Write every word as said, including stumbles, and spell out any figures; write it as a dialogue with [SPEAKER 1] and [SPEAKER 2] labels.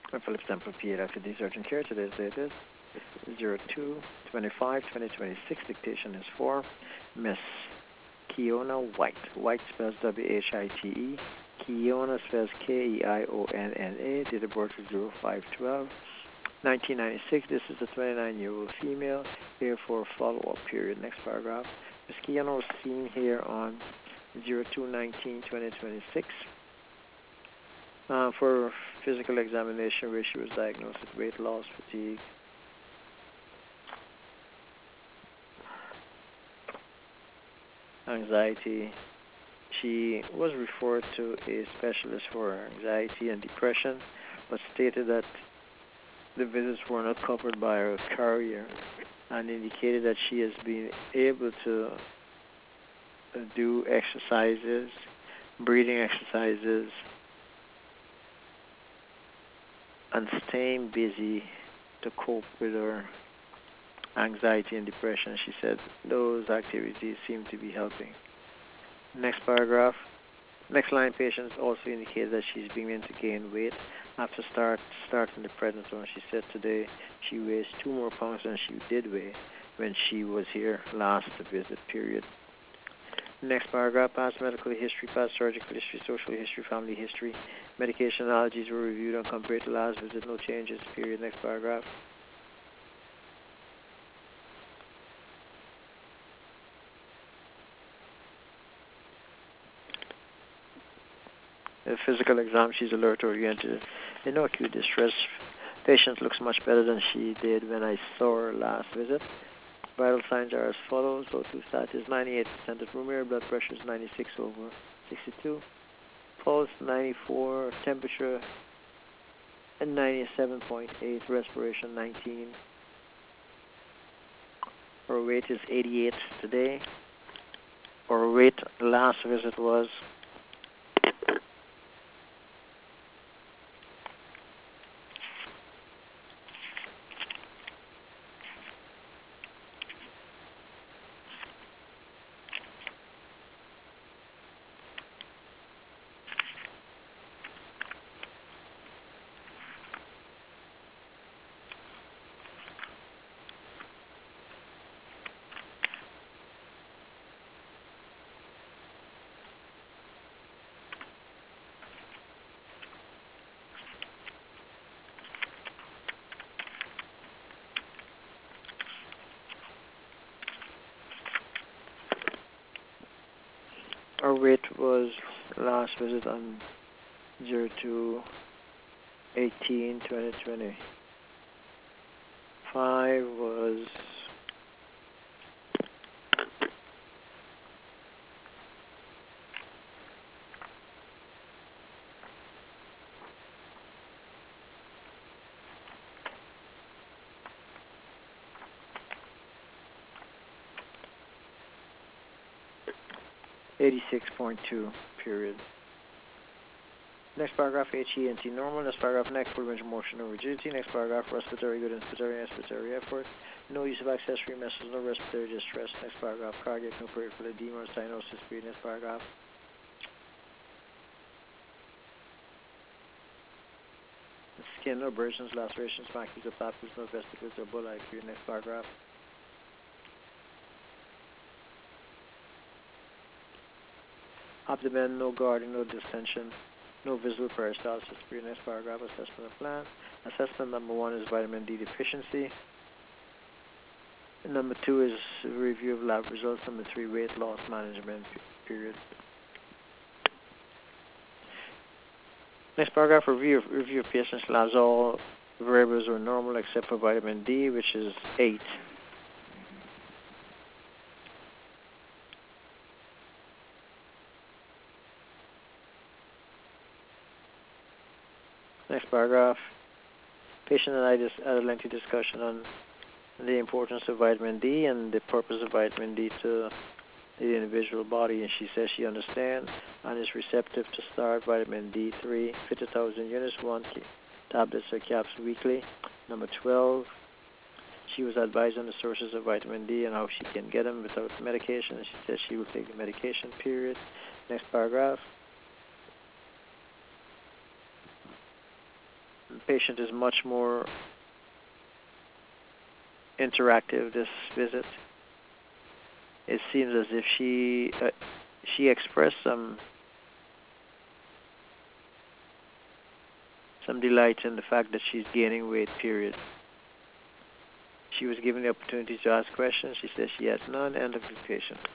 [SPEAKER 1] And Phillips Temple P eight after D urgent care. Today's date is zero two twenty-five twenty twenty-six. Dictation is for Miss Kiona White. White spells W H I T E. Kiona spells K E I O N N A. Date of birth is zero five twelve nineteen ninety-six. This is a twenty-nine-year-old female here for a follow-up period. Next paragraph. Miss Kiona was seen here on zero two nineteen twenty twenty-six uh, for physical examination where she was diagnosed with weight loss, fatigue, anxiety. She was referred to a specialist for anxiety and depression, but stated that the visits were not covered by her carrier and indicated that she has been able to uh, do exercises, breathing exercises, and staying busy to cope with her anxiety and depression. She said those activities seem to be helping. Next paragraph. Next line, patients also indicated that she's beginning to gain weight after start starting the prednisone. She said today she weighs two more pounds than she did weigh when she was here last visit period. Next paragraph, past medical history, past surgical history, social history, family history, medication allergies were reviewed and compared to last visit, no changes, period. Next paragraph. A physical exam, she's alert oriented and no acute distress. Patient looks much better than she did when I saw her last visit. Vital signs are as follows. O two stat is ninety-eight percent of room air, blood pressure is ninety-six over sixty-two, pulse ninety-four, temperature and ninety-seven point eight, respiration nineteen. Her weight is eighty-eight today. Her weight last visit was her weight was last visit on zero two eighteen twenty twenty-five was eighty-six point two, period. Next paragraph, H E N T normal. Next paragraph, neck, full range of motion, no rigidity. Next paragraph, respiratory good, inspiratory, expiratory effort. No use of accessory muscles, no respiratory distress. Next paragraph, cardiac, no peripheral edema or cyanosis, period. Next paragraph. Skin, no abrasions, lacerations, maculae, or papules, no vesicles or bullae, period. Next paragraph. Abdomen, no guarding, no distension, no visible peristalsis, period. Next paragraph, assessment of plan. Assessment number one is vitamin D deficiency. Number two is review of lab results. Number three, weight loss management, period. Next paragraph, review of, review of patient's labs. All variables were normal except for vitamin D, which is eight. Next paragraph, patient and I just had a lengthy discussion on the importance of vitamin D and the purpose of vitamin D to the individual body, and she says she understands and is receptive to start vitamin D three, fifty thousand units, one tablets or caps weekly. Number twelve, she was advised on the sources of vitamin D and how she can get them without medication, and she says she will take the medication, period. Next paragraph. patient is much more interactive this visit. It seems as if she uh, she expressed some some delight in the fact that she's gaining weight. Period. She was given the opportunity to ask questions. She says she has none. End of the patient.